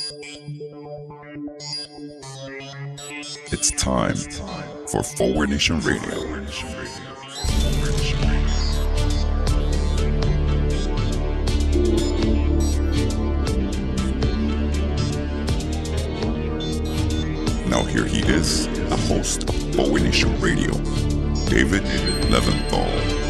It's time for Forward Nation Radio. Now here he is, the host of Forward Nation Radio, David Leventhal.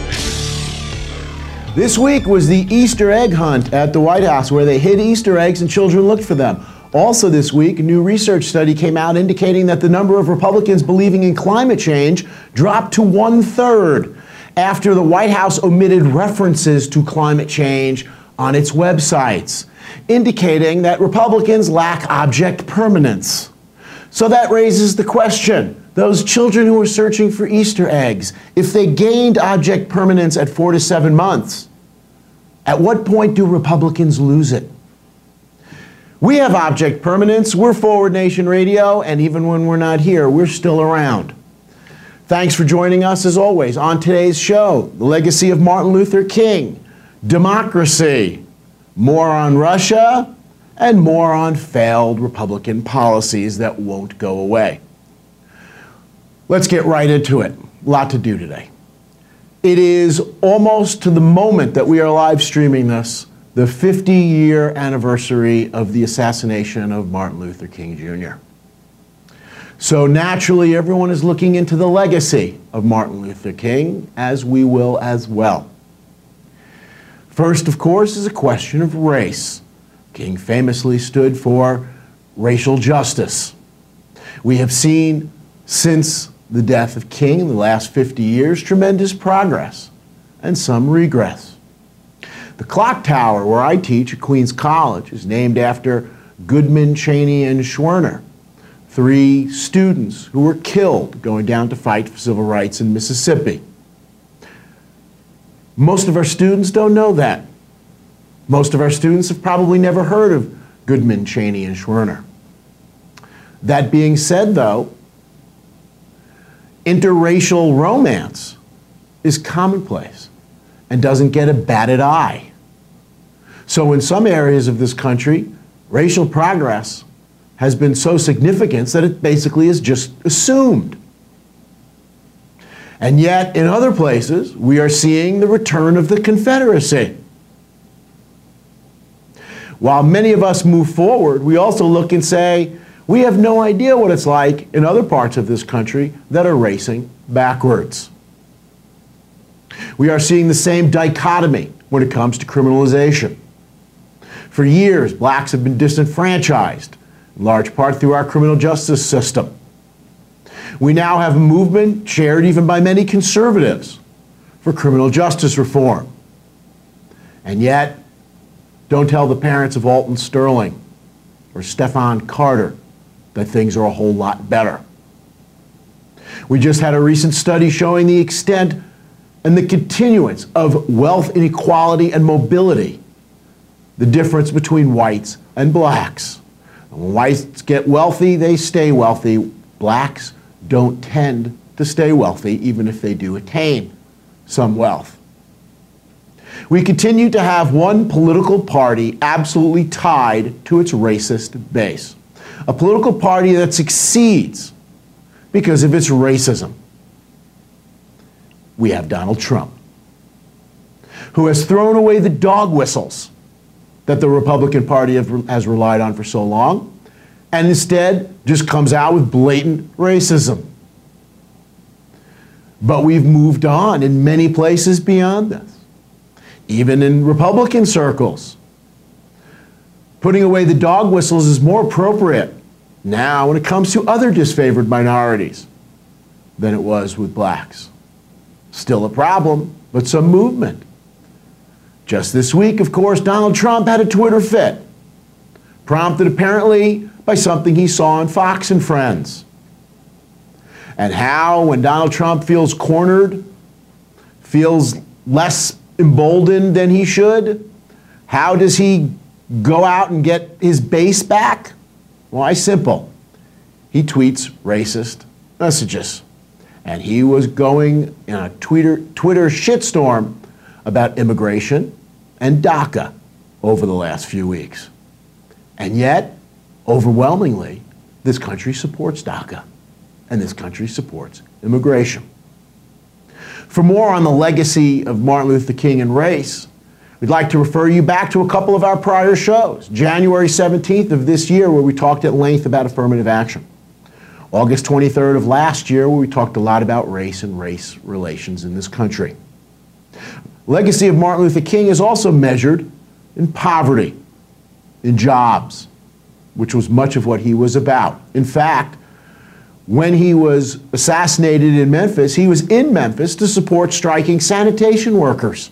This week was the Easter egg hunt at the White House, where they hid Easter eggs and children looked for them. Also this week, a new research study came out indicating that the number of Republicans believing in climate change dropped to 1/3 after the White House omitted references to climate change on its websites, indicating that Republicans lack object permanence. So that raises the question, those children who are searching for Easter eggs, if they gained object permanence at 4 to 7 months, at what point do Republicans lose it? We have object permanence, we're Forward Nation Radio, and even when we're not here, we're still around. Thanks for joining us as always on today's show, the legacy of Martin Luther King, democracy, more on Russia, and more on failed Republican policies that won't go away. Let's get right into it. A lot to do today. It is almost to the moment that we are live streaming this, the 50-year anniversary of the assassination of Martin Luther King Jr. So naturally, everyone is looking into the legacy of Martin Luther King, as we will as well. First, of course, is a question of race. King famously stood for racial justice. We have seen, since the death of King in the last 50 years, tremendous progress and some regress. The clock tower where I teach at Queens College is named after Goodman, Cheney, and Schwerner, 3 students who were killed going down to fight for civil rights in Mississippi. Most of our students don't know that. Most of our students have probably never heard of Goodman, Cheney, and Schwerner. That being said, though, interracial romance is commonplace and doesn't get a batted eye. So in some areas of this country, racial progress has been so significant that it basically is just assumed. And yet, in other places, we are seeing the return of the Confederacy. While many of us move forward, we also look and say, we have no idea what it's like in other parts of this country that are racing backwards. We are seeing the same dichotomy when it comes to criminalization. For years, blacks have been disenfranchised, in large part through our criminal justice system. We now have a movement shared even by many conservatives for criminal justice reform. And yet, don't tell the parents of Alton Sterling or Stephon Carter that things are a whole lot better. We just had a recent study showing the extent and the continuance of wealth inequality and mobility, the difference between whites and blacks. And when whites get wealthy, they stay wealthy. Blacks don't tend to stay wealthy, even if they do attain some wealth. We continue to have one political party absolutely tied to its racist base. A political party that succeeds because of its racism. We have Donald Trump, who has thrown away the dog whistles that the Republican Party has relied on for so long, and instead just comes out with blatant racism. But we've moved on in many places beyond this, even in Republican circles. Putting away the dog whistles is more appropriate now when it comes to other disfavored minorities than it was with blacks. Still a problem, but some movement. Just this week, of course, Donald Trump had a Twitter fit, prompted apparently by something he saw on Fox and Friends. And how, when Donald Trump feels cornered, feels less emboldened than he should, how does he go out and get his base back? Why, simple. He tweets racist messages. And he was going in a Twitter shitstorm about immigration and DACA over the last few weeks. And yet, Overwhelmingly, this country supports DACA, and this country supports immigration. For more on the legacy of Martin Luther King and race, we'd like to refer you back to a couple of our prior shows. January 17th of this year, where we talked at length about affirmative action. August 23rd of last year, where we talked a lot about race and race relations in this country. Legacy of Martin Luther King is also measured in poverty, in jobs, which was much of what he was about. In fact, when he was assassinated in Memphis, he was in Memphis to support striking sanitation workers.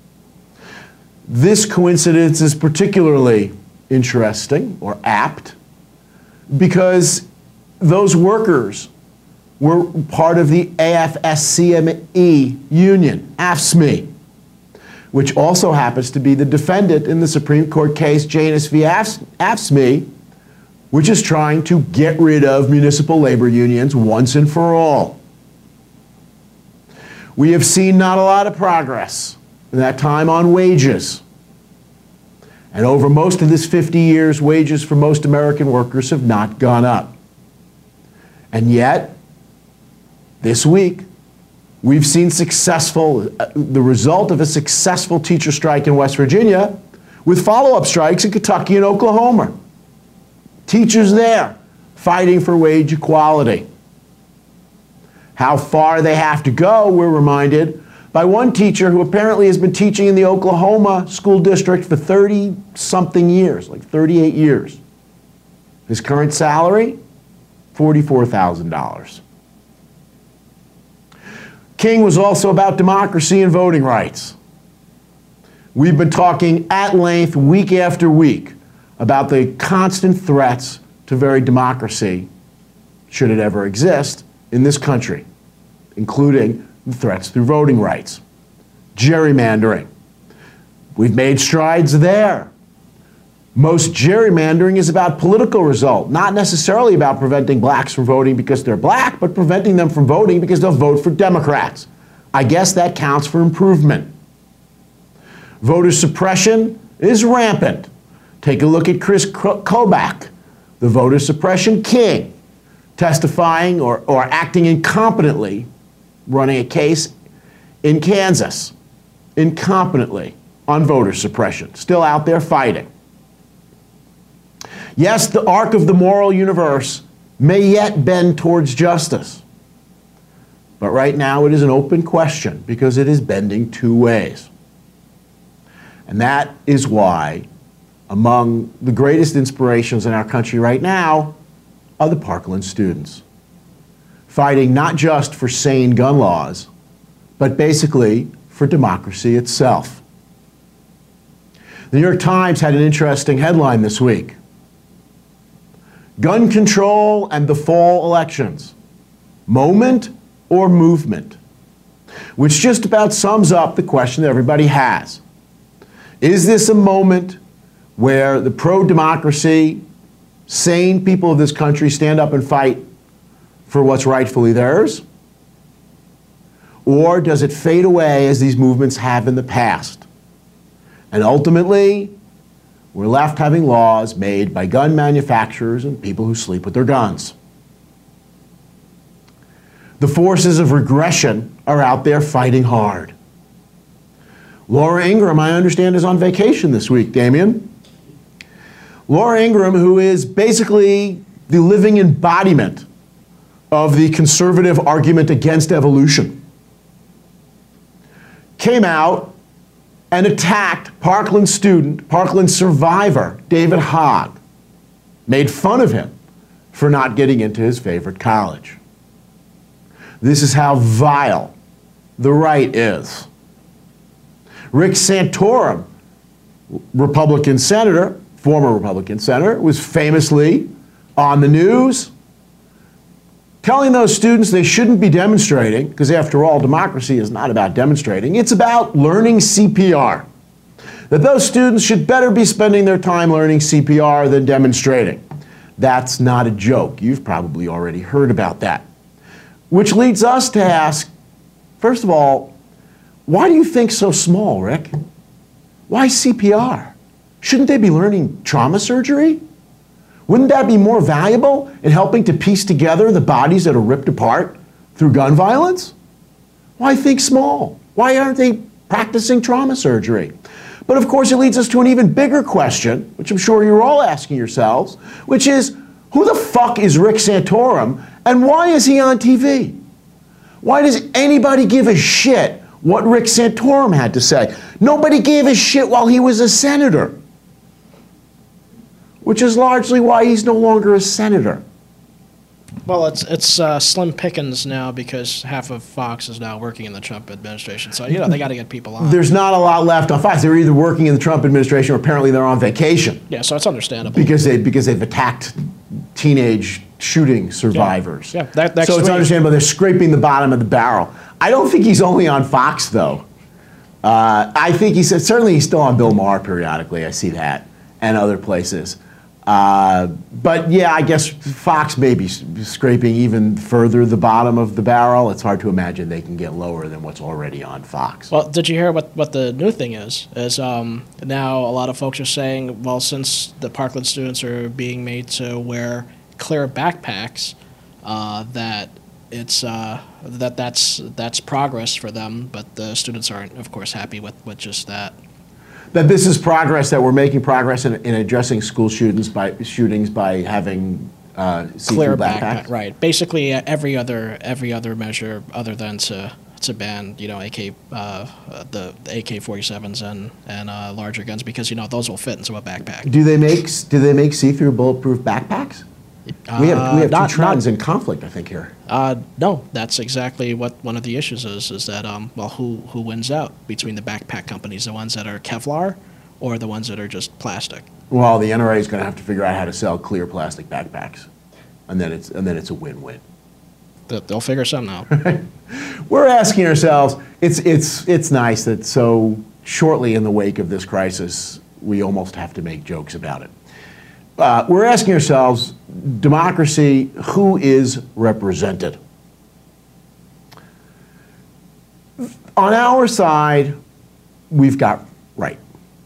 This coincidence is particularly interesting or apt because those workers were part of the AFSCME union, AFSCME, which also happens to be the defendant in the Supreme Court case Janus v. AFSCME, which is trying to get rid of municipal labor unions once and for all. We have seen not a lot of progress in that time on wages. And over most of this 50 years, wages for most American workers have not gone up. And yet, this week, we've seen the result of a successful teacher strike in West Virginia with follow-up strikes in Kentucky and Oklahoma. Teachers there fighting for wage equality. How far they have to go, we're reminded by one teacher who apparently has been teaching in the Oklahoma school district for 30-something years, like 38 years. His current salary, $44,000. King was also about democracy and voting rights. We've been talking at length week after week about the constant threats to very democracy, should it ever exist, in this country, including the threats through voting rights. Gerrymandering. We've made strides there. Most gerrymandering is about political result, not necessarily about preventing blacks from voting because they're black, but preventing them from voting because they'll vote for Democrats. I guess that counts for improvement. Voter suppression is rampant. Take a look at Chris Kobach, the voter suppression king, testifying or acting incompetently, running a case in Kansas, incompetently on voter suppression, still out there fighting. Yes, the arc of the moral universe may yet bend towards justice, but right now it is an open question because it is bending two ways. And that is why among the greatest inspirations in our country right now are the Parkland students, fighting not just for sane gun laws, but basically for democracy itself. The New York Times had an interesting headline this week. Gun control and the fall elections, moment or movement? Which just about sums up the question that everybody has. Is this a moment where the pro-democracy, sane people of this country stand up and fight for what's rightfully theirs? Or does it fade away as these movements have in the past? And ultimately, we're left having laws made by gun manufacturers and people who sleep with their guns. The forces of regression are out there fighting hard. Laura Ingraham, I understand, is on vacation this week, Damien. Laura Ingraham, who is basically the living embodiment of the conservative argument against evolution, came out and attacked Parkland student, Parkland survivor, David Hogg, made fun of him for not getting into his favorite college. This is how vile the right is. Rick Santorum, Republican senator, former Republican senator, was famously on the news telling those students they shouldn't be demonstrating, because after all, democracy is not about demonstrating, it's about learning CPR. That those students should better be spending their time learning CPR than demonstrating. That's not a joke. You've probably already heard about that. Which leads us to ask, first of all, why do you think so small, Rick? Why CPR? Shouldn't they be learning trauma surgery? Wouldn't that be more valuable in helping to piece together the bodies that are ripped apart through gun violence? Why think small? Why aren't they practicing trauma surgery? But of course, it leads us to an even bigger question, which I'm sure you're all asking yourselves, which is, who the fuck is Rick Santorum, and why is he on TV? Why does anybody give a shit what Rick Santorum had to say? Nobody gave a shit while he was a senator, which is largely why he's no longer a senator. Well, it's slim pickings now because half of Fox is now working in the Trump administration. So, they got to get people on. There's not a lot left on Fox. They're either working in the Trump administration or apparently they're on vacation. Yeah, so it's understandable. Because they've attacked teenage shooting survivors. Yeah, so it's understandable. They're scraping the bottom of the barrel. I don't think he's only on Fox, though. I think certainly he's still on Bill Maher periodically. I see that, and other places. But yeah, I guess Fox may be scraping even further the bottom of the barrel. It's hard to imagine they can get lower than what's already on Fox. Well, did you hear what the new thing is? Now a lot of folks are saying, well, since the Parkland students are being made to wear clear backpacks, that that's progress for them, but the students aren't, of course, happy with just that. That this is progress, that we're making progress in addressing school shootings by having clear backpack, right? Basically, every other measure other than to ban, the AK-47s and larger guns, because those will fit into a backpack. Do they make see-through bulletproof backpacks? We have two trends in conflict, I think, here. No, that's exactly what one of the issues is that, who wins out between the backpack companies, the ones that are Kevlar or the ones that are just plastic? Well, the NRA is going to have to figure out how to sell clear plastic backpacks, and then it's a win-win. They'll figure something out. We're asking ourselves, it's nice that so shortly in the wake of this crisis, we almost have to make jokes about it. We're asking ourselves, democracy, who is represented? On our side, we've got right.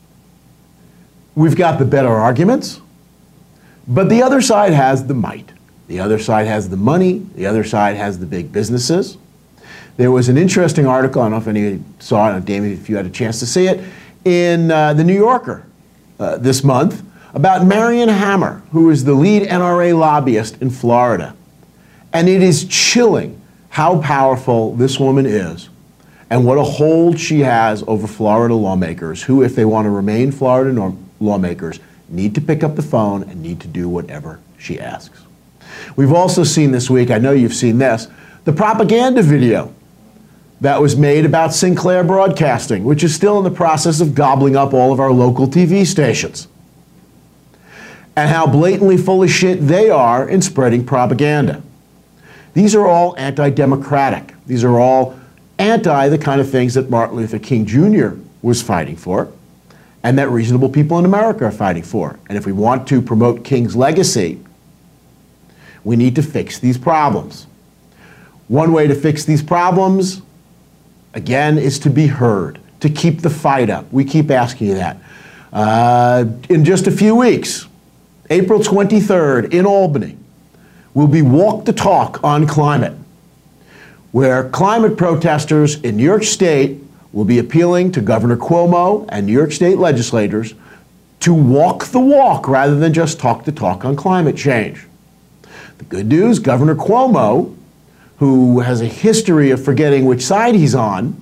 We've got the better arguments, but the other side has the might. The other side has the money. The other side has the big businesses. There was an interesting article, I don't know if anybody saw it, Damien, if you had a chance to see it, in The New Yorker this month, about Marion Hammer, who is the lead NRA lobbyist in Florida. And it is chilling how powerful this woman is and what a hold she has over Florida lawmakers who, if they want to remain Florida lawmakers, need to pick up the phone and need to do whatever she asks. We've also seen this week, I know you've seen this, the propaganda video that was made about Sinclair Broadcasting, which is still in the process of gobbling up all of our local TV stations, and how blatantly full of shit they are in spreading propaganda. These are all anti-democratic. These are all anti the kind of things that Martin Luther King Jr. was fighting for, and that reasonable people in America are fighting for. And if we want to promote King's legacy, we need to fix these problems. One way to fix these problems, again, is to be heard, to keep the fight up. We keep asking you that. In just a few weeks, April 23rd in Albany, will be Walk the Talk on Climate, where climate protesters in New York State will be appealing to Governor Cuomo and New York State legislators to walk the walk rather than just talk the talk on climate change. The good news, Governor Cuomo, who has a history of forgetting which side he's on,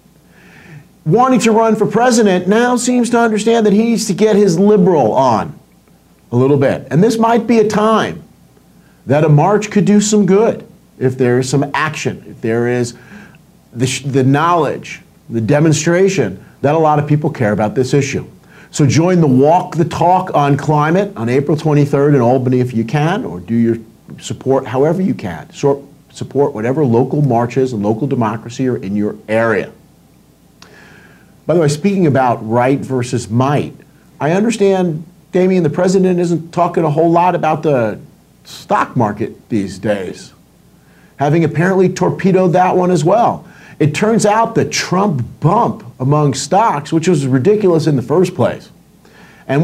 wanting to run for president, now seems to understand that he needs to get his liberal on a little bit. And this might be a time that a march could do some good if there is some action, if there is the knowledge, the demonstration that a lot of people care about this issue. So join the Walk the Talk on Climate on April 23rd in Albany if you can, or do your support however you can. Support whatever local marches and local democracy are in your area. By the way, speaking about right versus might, I understand, Damien, the president isn't talking a whole lot about the stock market these days, having apparently torpedoed that one as well. It turns out the Trump bump among stocks, which was ridiculous in the first place, and we've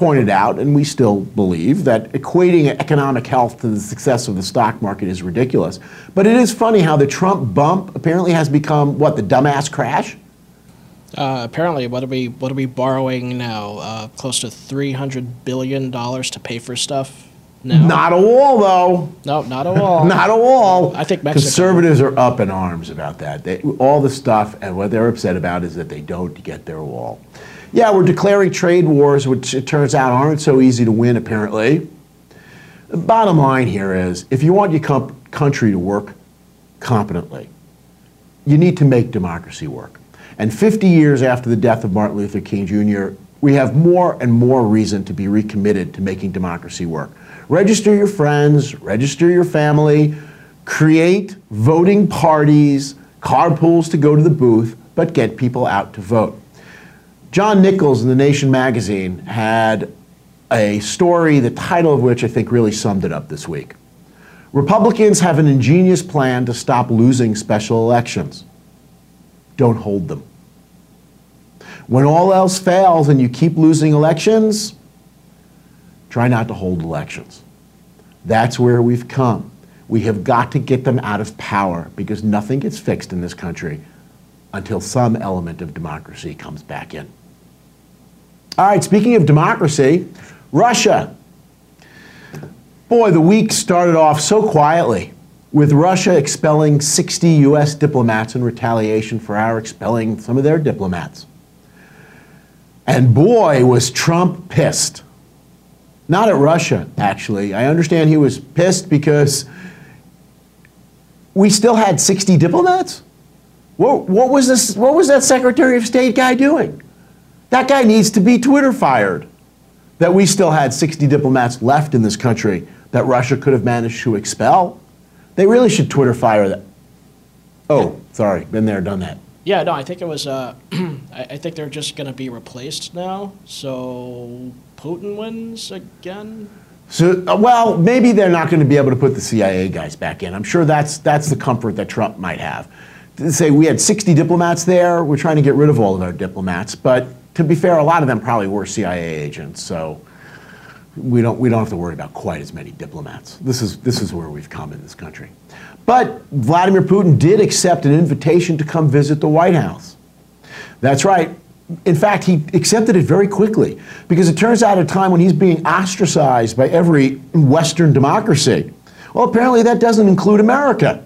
pointed out, and we still believe, that equating economic health to the success of the stock market is ridiculous. But it is funny how the Trump bump apparently has become, what, the dumbass crash? Apparently, what are we borrowing now? Close to $300 billion to pay for stuff now? Not a wall, though. No, not a wall. Not a wall. I think Mexico. Conservatives are up in arms about that. All the stuff, and what they're upset about is that they don't get their wall. Yeah, we're declaring trade wars, which it turns out aren't so easy to win, apparently. The bottom line here is, if you want your country to work competently, you need to make democracy work. And 50 years after the death of Martin Luther King Jr., we have more and more reason to be recommitted to making democracy work. Register your friends, register your family, create voting parties, carpools to go to the booth, but get people out to vote. John Nichols in The Nation magazine had a story, the title of which I think really summed it up this week. Republicans have an ingenious plan to stop losing special elections. Don't hold them. When all else fails and you keep losing elections, try not to hold elections. That's where we've come. We have got to get them out of power because nothing gets fixed in this country until some element of democracy comes back in. All right, speaking of democracy, Russia. Boy, the week started off so quietly, with Russia expelling 60 U.S. diplomats in retaliation for our expelling some of their diplomats. And boy, was Trump pissed. Not at Russia, actually. I understand he was pissed because we still had 60 diplomats? What was this? What was that Secretary of State guy doing? That guy needs to be Twitter fired. That we still had 60 diplomats left in this country that Russia could have managed to expel. They really should Twitter fire that. Oh, sorry, been there, done that. Yeah, no, I think it was, I think they're just going to be replaced now, so Putin wins again? So, well, maybe they're not going to be able to put the CIA guys back in. I'm sure that's the comfort that Trump might have. To say we had 60 diplomats there, we're trying to get rid of all of our diplomats, but to be fair, a lot of them probably were CIA agents, so we don't have to worry about quite as many diplomats. This is where we've come in this country. But Vladimir Putin did accept an invitation to come visit the White House. That's right. In fact, he accepted it very quickly because it turns out at a time when he's being ostracized by every Western democracy. Well, apparently that doesn't include America.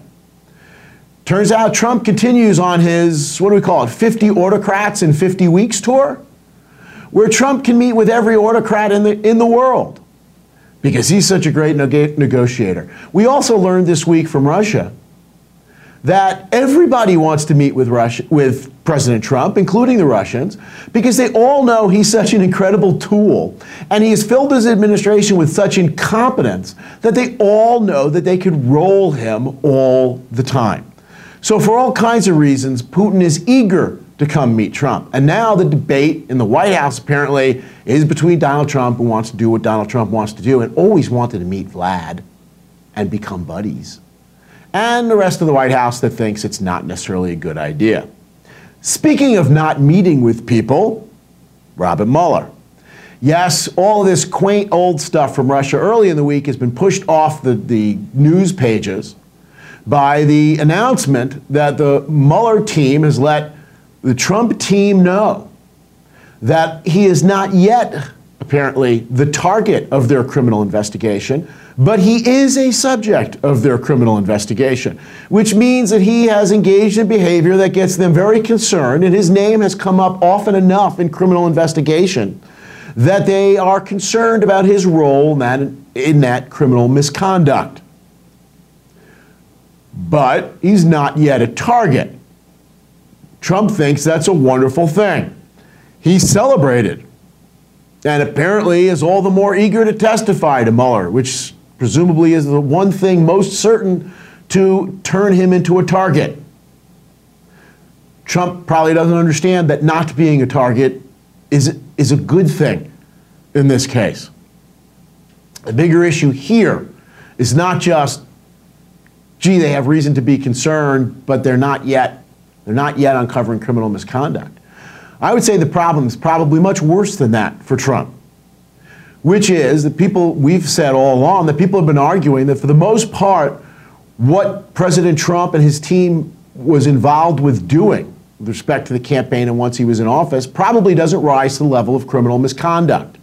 Turns out Trump continues on his, what do we call it, 50 autocrats in 50 weeks tour, where Trump can meet with every autocrat in the world because he's such a great negotiator. We also learned this week from Russia that everybody wants to meet with President Trump, including the Russians, because they all know he's such an incredible tool, and he has filled his administration with such incompetence that they all know that they could roll him all the time. So for all kinds of reasons, Putin is eager to come meet Trump. And now the debate in the White House apparently is between Donald Trump, who wants to do what Donald Trump wants to do and always wanted to meet Vlad and become buddies, and the rest of the White House that thinks it's not necessarily a good idea. Speaking of not meeting with people, Robert Mueller. Yes, all of this quaint old stuff from Russia early in the week has been pushed off the news pages by the announcement that the Mueller team has let the Trump team know that he is not yet, apparently, the target of their criminal investigation, but he is a subject of their criminal investigation, which means that he has engaged in behavior that gets them very concerned, and his name has come up often enough in criminal investigation that they are concerned about his role in that criminal misconduct. But he's not yet a target. Trump thinks that's a wonderful thing. He's celebrated, and apparently is all the more eager to testify to Mueller, which presumably is the one thing most certain to turn him into a target. Trump probably doesn't understand that not being a target is a good thing in this case. The bigger issue here is not just, gee, they have reason to be concerned, but they're not yet uncovering criminal misconduct. I would say the problem is probably much worse than that for Trump. which is that we've said all along that people have been arguing that for the most part, what President Trump and his team was involved with doing with respect to the campaign and once he was in office probably doesn't rise to the level of criminal misconduct.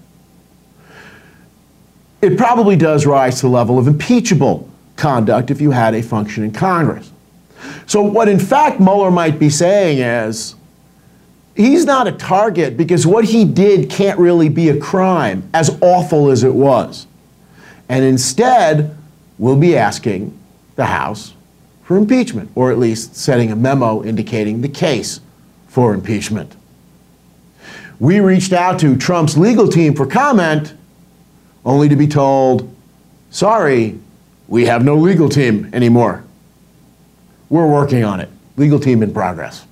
It probably does rise to the level of impeachable conduct if you had a functioning Congress. So what in fact Mueller might be saying is, he's not a target because what he did can't really be a crime, as awful as it was. And instead, we'll be asking the House for impeachment, or at least setting a memo indicating the case for impeachment. We reached out to Trump's legal team for comment, only to be told, sorry, we have no legal team anymore. We're working on it. Legal team in progress.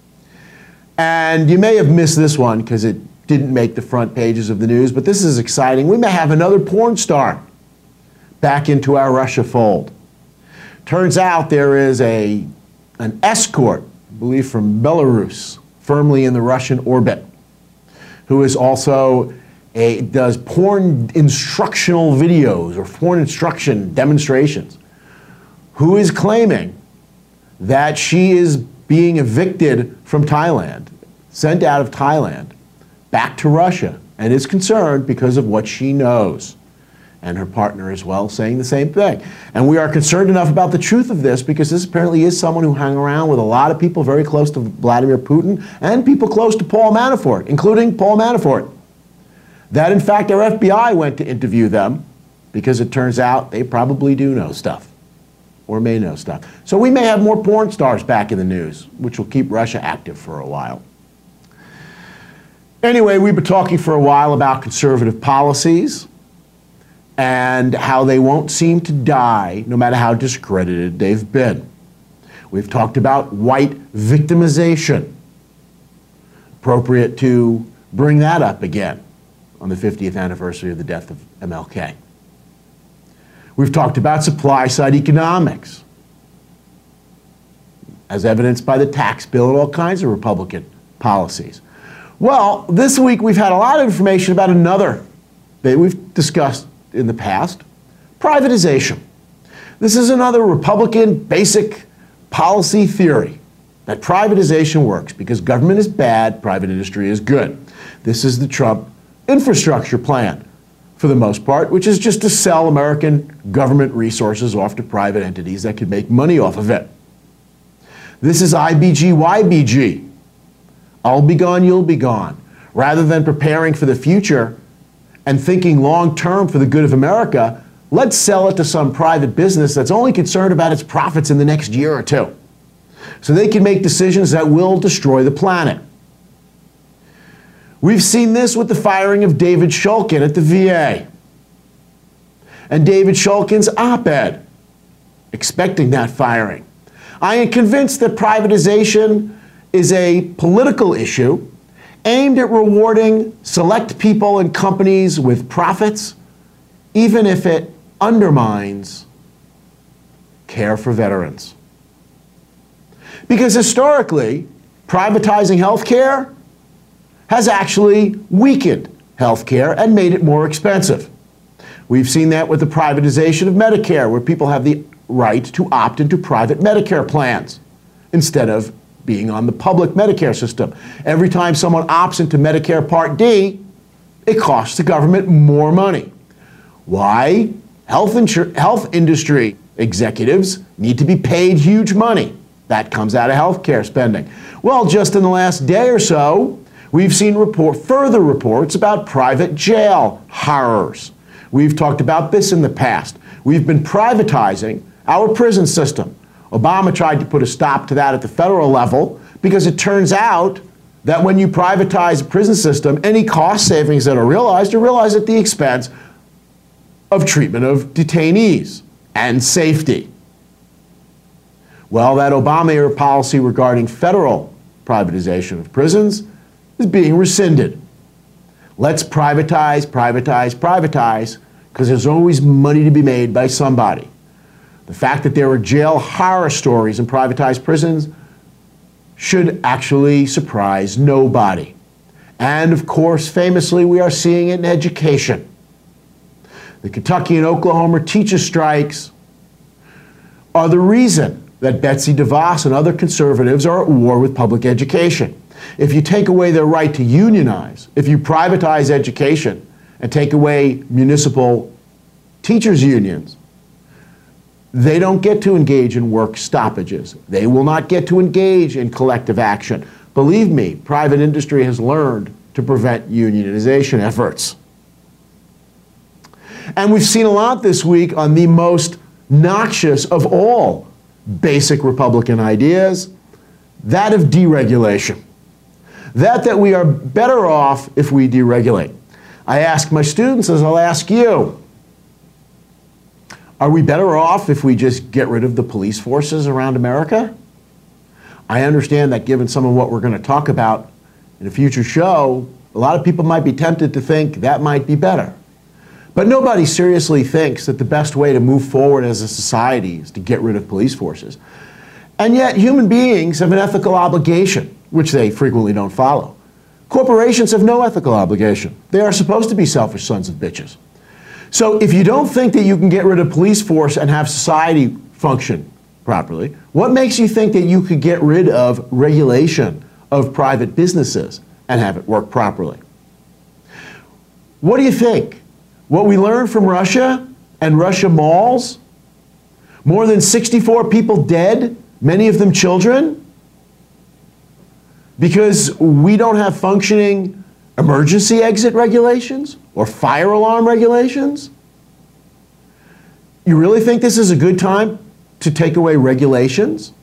And you may have missed this one because it didn't make the front pages of the news, but this is exciting. We may have another porn star back into our Russia fold. Turns out there is an escort, I believe from Belarus, firmly in the Russian orbit, who is also does porn instructional videos or porn instruction demonstrations, who is claiming that she is being evicted from Thailand, sent out of Thailand, back to Russia, and is concerned because of what she knows. And her partner as well saying the same thing. And we are concerned enough about the truth of this because this apparently is someone who hung around with a lot of people very close to Vladimir Putin and people close to Paul Manafort, including Paul Manafort. That in fact our FBI went to interview them because it turns out they probably do know stuff. Or may know stuff. So we may have more porn stars back in the news, which will keep Russia active for a while. Anyway, we've been talking for a while about conservative policies and how they won't seem to die no matter how discredited they've been. We've talked about white victimization. Appropriate to bring that up again on the 50th anniversary of the death of MLK. We've talked about supply-side economics, as evidenced by the tax bill and all kinds of Republican policies. Well, this week we've had a lot of information about another that we've discussed in the past, privatization. This is another Republican basic policy theory that privatization works because government is bad, private industry is good. This is the Trump infrastructure plan, for the most part, which is just to sell American government resources off to private entities that could make money off of it. This is IBG-YBG. I'll be gone, you'll be gone. Rather than preparing for the future and thinking long-term for the good of America, let's sell it to some private business that's only concerned about its profits in the next year or two, so they can make decisions that will destroy the planet. We've seen this with the firing of David Shulkin at the VA. And David Shulkin's op-ed, expecting that firing. I am convinced that privatization is a political issue aimed at rewarding select people and companies with profits, even if it undermines care for veterans. Because historically, privatizing health care has actually weakened health care and made it more expensive. We've seen that with the privatization of Medicare, where people have the right to opt into private Medicare plans instead of being on the public Medicare system. Every time someone opts into Medicare Part D, it costs the government more money. Why? Health industry executives need to be paid huge money. That comes out of health care spending. Well, just in the last day or so, we've seen further reports about private jail horrors. We've talked about this in the past. We've been privatizing our prison system. Obama tried to put a stop to that at the federal level because it turns out that when you privatize a prison system, any cost savings that are realized at the expense of treatment of detainees and safety. Well, that Obama-era policy regarding federal privatization of prisons is being rescinded. Let's privatize, privatize, privatize, because there's always money to be made by somebody. The fact that there are jail horror stories in privatized prisons should actually surprise nobody. And of course, famously, we are seeing it in education. the Kentucky and Oklahoma teacher strikes are the reason that Betsy DeVos and other conservatives are at war with public education. If you take away their right to unionize, if you privatize education and take away municipal teachers' unions, they don't get to engage in work stoppages. They will not get to engage in collective action. Believe me, private industry has learned to prevent unionization efforts. And we've seen a lot this week on the most noxious of all basic Republican ideas, that of deregulation. That we are better off if we deregulate. I ask my students, as I'll ask you, are we better off if we just get rid of the police forces around America? I understand that given some of what we're going to talk about in a future show, a lot of people might be tempted to think that might be better. But nobody seriously thinks that the best way to move forward as a society is to get rid of police forces. And yet human beings have an ethical obligation, which they frequently don't follow. Corporations have no ethical obligation. They are supposed to be selfish sons of bitches. So if you don't think that you can get rid of police force and have society function properly, what makes you think that you could get rid of regulation of private businesses and have it work properly? What do you think? What we learned from Russia and Russia malls? More than 64 people dead, many of them children? Because we don't have functioning emergency exit regulations or fire alarm regulations? You really think this is a good time to take away regulations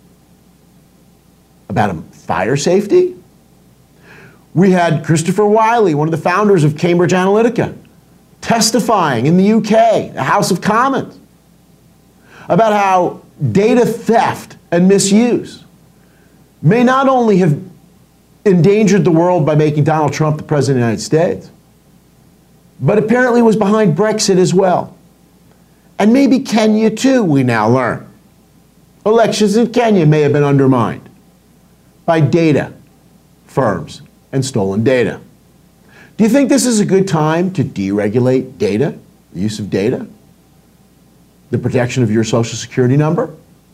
about fire safety? We had Christopher Wylie, one of the founders of Cambridge Analytica, testifying in the UK, the House of Commons, about how data theft and misuse may not only have endangered the world by making Donald Trump the President of the United States, but apparently was behind Brexit as well. And maybe Kenya too, we now learn. Elections in Kenya may have been undermined by data firms and stolen data. Do you think this is a good time to deregulate data, the use of data, the protection of your Social Security number?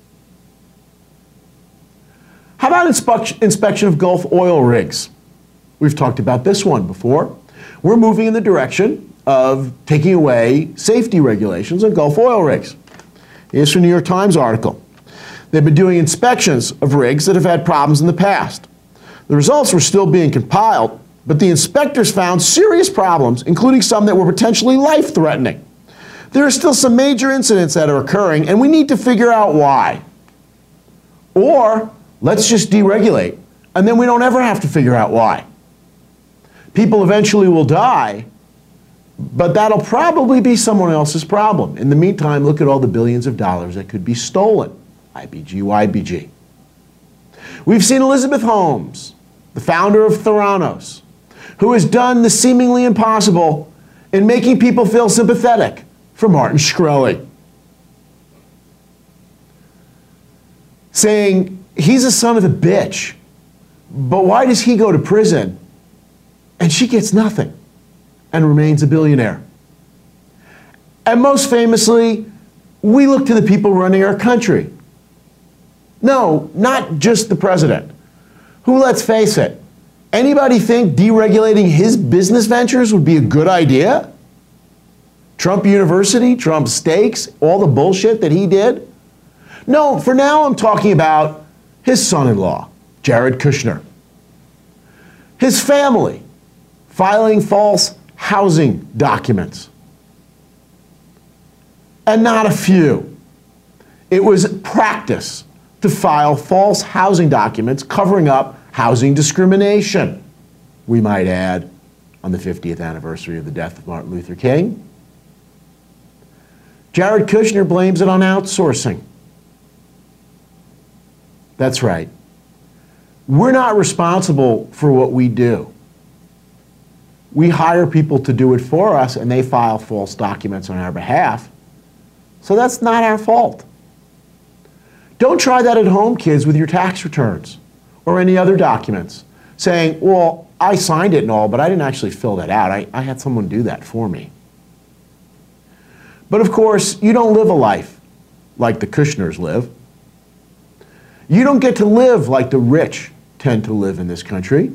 How about inspection of Gulf oil rigs? We've talked about this one before. We're moving in the direction of taking away safety regulations on Gulf oil rigs. Here's a New York Times article. They've been doing inspections of rigs that have had problems in the past. The results were still being compiled, but the inspectors found serious problems, including some that were potentially life-threatening. There are still some major incidents that are occurring, and we need to figure out why. Or let's just deregulate, and then we don't ever have to figure out why. People eventually will die, but that'll probably be someone else's problem. In the meantime, look at all the billions of dollars that could be stolen. IBG, YBG. We've seen Elizabeth Holmes, the founder of Theranos, who has done the seemingly impossible in making people feel sympathetic for Martin Shkreli. Saying, he's a son of a bitch, but why does he go to prison and she gets nothing and remains a billionaire? And most famously, we look to the people running our country. No, not just the president, who, let's face it, anybody think deregulating his business ventures would be a good idea? Trump University, Trump Steaks, all the bullshit that he did? No, for now I'm talking about his son-in-law, Jared Kushner. His family filing false housing documents. And not a few. It was practice to file false housing documents covering up housing discrimination, we might add, on the 50th anniversary of the death of Martin Luther King. Jared Kushner blames it on outsourcing. That's right. We're not responsible for what we do. We hire people to do it for us, and they file false documents on our behalf. So that's not our fault. Don't try that at home, kids, with your tax returns or any other documents, saying, well, I signed it and all, but I didn't actually fill that out. I had someone do that for me. But of course, you don't live a life like the Kushners live. You don't get to live like the rich tend to live in this country.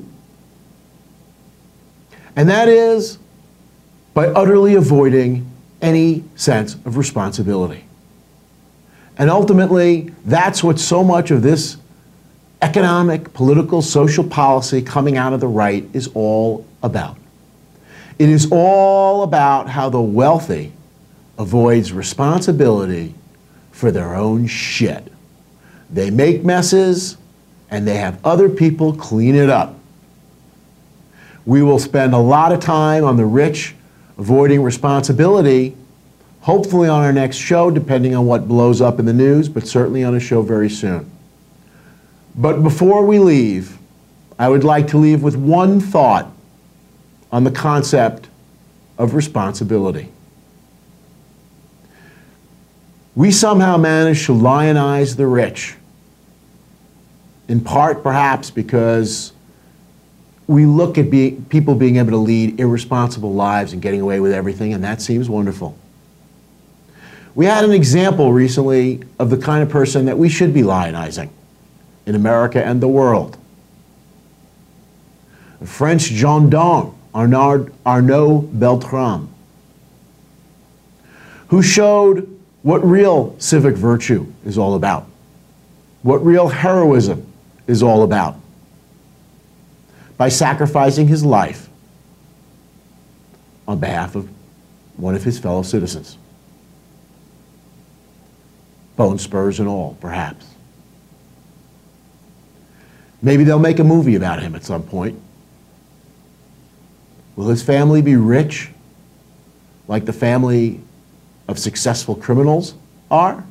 And that is by utterly avoiding any sense of responsibility. And ultimately, that's what so much of this economic, political, social policy coming out of the right is all about. It is all about how the wealthy avoids responsibility for their own shit. They make messes, and they have other people clean it up. We will spend a lot of time on the rich avoiding responsibility, hopefully on our next show, depending on what blows up in the news, but certainly on a show very soon. But before we leave, I would like to leave with one thought on the concept of responsibility. We somehow manage to lionize the rich, in part perhaps because we look at people being able to lead irresponsible lives and getting away with everything, and that seems wonderful. We had an example recently of the kind of person that we should be lionizing in America and the world. A French gendarme, Arnaud Beltrame, who showed what real civic virtue is all about, what real heroism is all about, by sacrificing his life on behalf of one of his fellow citizens. Bone spurs and all, perhaps. Maybe they'll make a movie about him at some point. Will his family be rich, like the family of successful criminals are?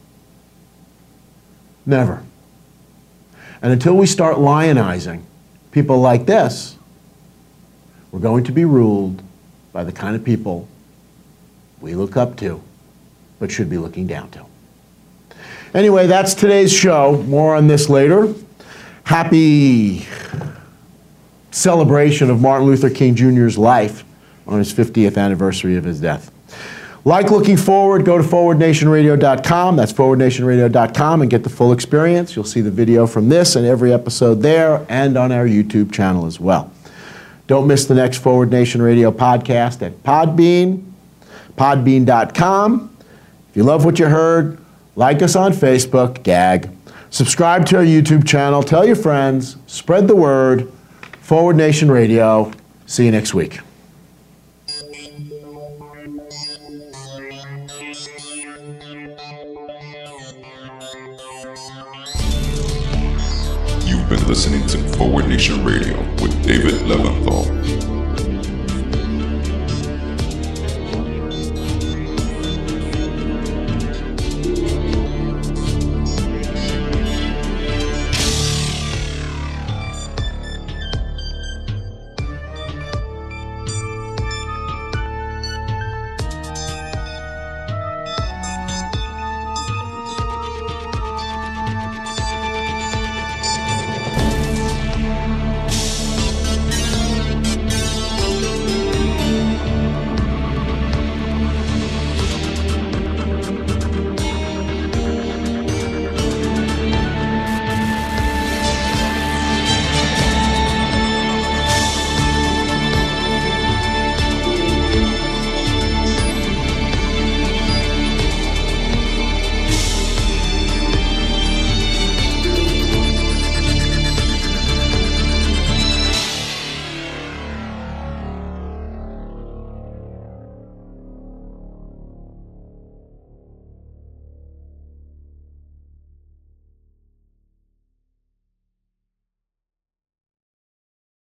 Never. And until we start lionizing people like this, we're going to be ruled by the kind of people we look up to, but should be looking down to. Anyway, that's today's show. More on this later. Happy celebration of Martin Luther King Jr.'s life on his 50th anniversary of his death. Like looking forward, go to forwardnationradio.com. That's forwardnationradio.com and get the full experience. You'll see the video from this and every episode there and on our YouTube channel as well. Don't miss the next Forward Nation Radio podcast at Podbean, podbean.com. If you love what you heard, like us on Facebook, gag. Subscribe to our YouTube channel. Tell your friends. Spread the word. Forward Nation Radio. See you next week. You've been listening to Forward Nation Radio with David Leventhal.